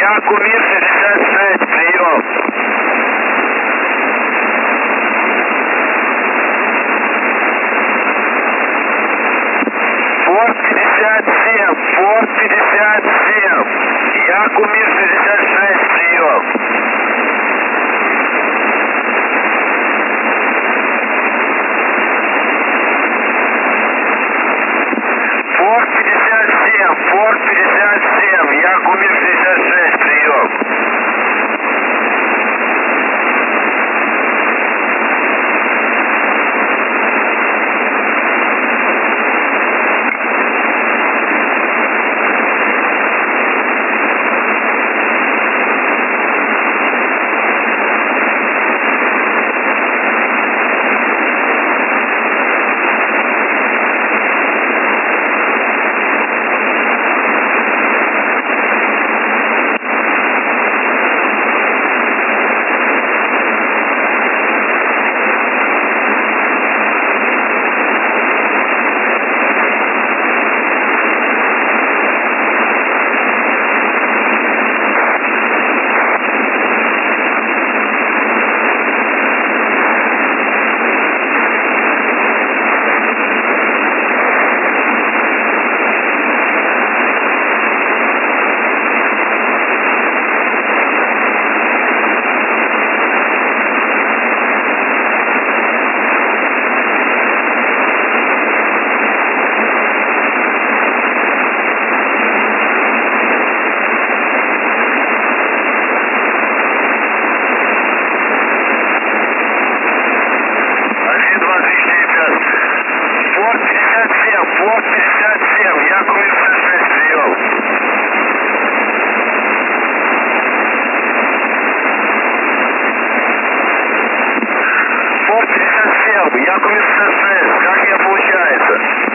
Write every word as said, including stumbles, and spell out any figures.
Я Кумир шестьдесят шесть, прием. Форт пятьдесят семь, Форт пятьдесят семь. Я Кумир шестьдесят шесть, прием. Форт пятьдесят семь, Форт пятьдесят семь. Я Кумир шестьдесят шесть, прием. Форт пятьдесят семь, Форт пятьдесят семь, я Кумир шестьдесят шесть, прием. Форт пятьдесят семь, я Кумир шестьдесят шесть, как я получается?